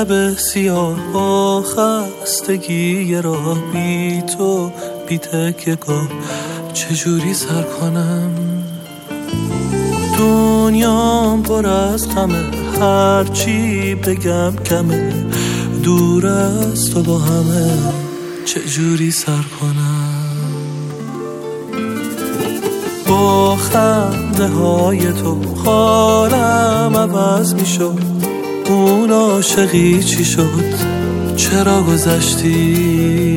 شب سیاه و خستگی راه بی تو بی تکیه‌گاه چجوری سر کنم؟ دنیام پر از غمه، هرچی بگم کمه، دور از تو با همه چجوری سر کنم؟ با خنده های تو حالم عوض می شد، اون عاشقی چی شد؟ چرا گذشتی؟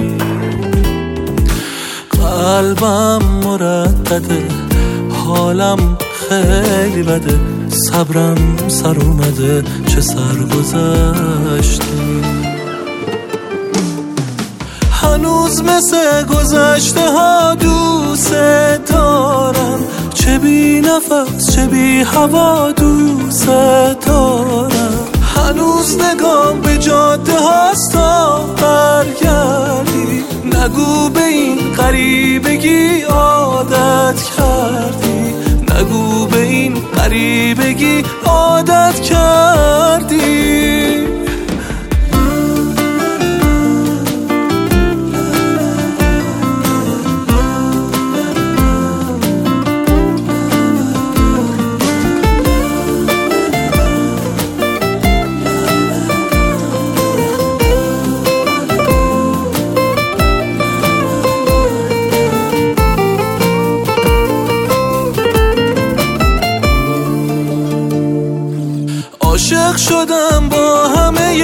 قلبم مردده، حالم خیلی بده، صبرم سر اومده، چه سرگذشتی؟ هنوز مثل گذشته ها دوست دارم، چه بی نفس چه بی هوا دوست دارم. هنوز نگام به جاده هاست تا برگردی، نگو به این غریبگی عادت کردی، نگو به این غریبگی عادت کردی. عاشق شدم با همه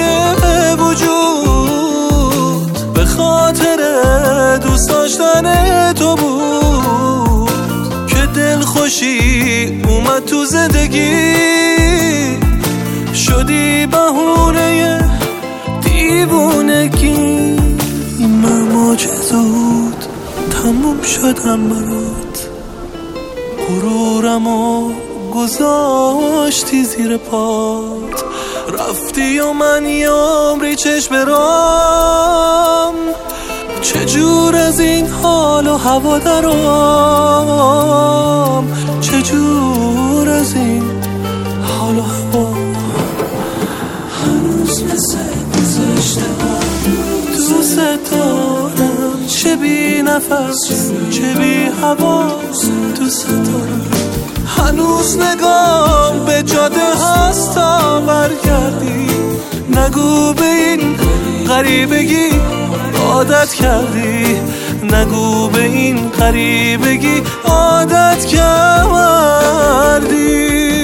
وجود، به خاطر دوست داشتن تو بود که دل خوشی اومد تو زندگی، شدی بهونه دیوونگی. من معجزود تموم شدم برات، غرورمو گذاشتی زیر پات، رفتی و من یه عمری چشم برام، چجور از این حال و هوا درام، چجور از این حال و هوا. هنوز مثل گذشته ها دوست دارم، چه بی نفس چه بی هوا دوست دارم. هنوز نگام به جاده هست تا برگردی، نگو به این غریبگی عادت کردی، نگو به این غریبگی عادت کردی.